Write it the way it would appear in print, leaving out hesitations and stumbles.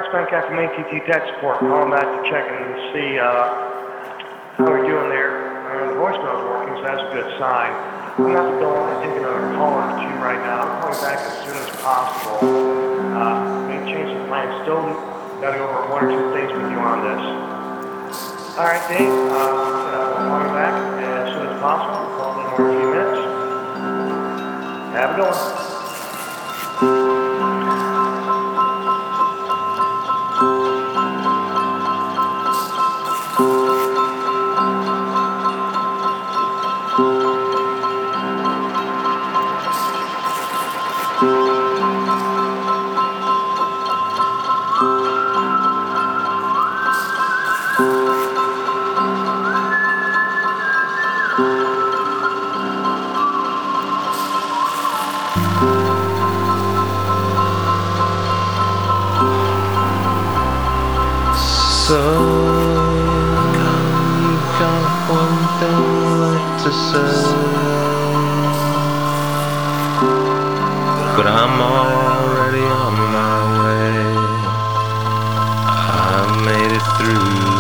Spank after main TT tech support. Calling back to check and see how we're doing there. The voicemail's working, so that's a good sign. I'm not going to take another call or two right now. I'm calling back as soon as possible. May change the plan. Still got to go over one or two things with you on this. All right, Dave. I'm calling back as soon as possible. Call in more in a few minutes. Have a good one. So you got one thing left to say, but I'm already on my way. I made it through